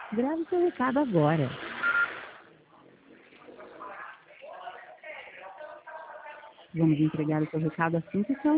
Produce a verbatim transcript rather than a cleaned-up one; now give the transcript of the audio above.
Grave seu recado agora. Vamos entregar o seu recado assim que o seu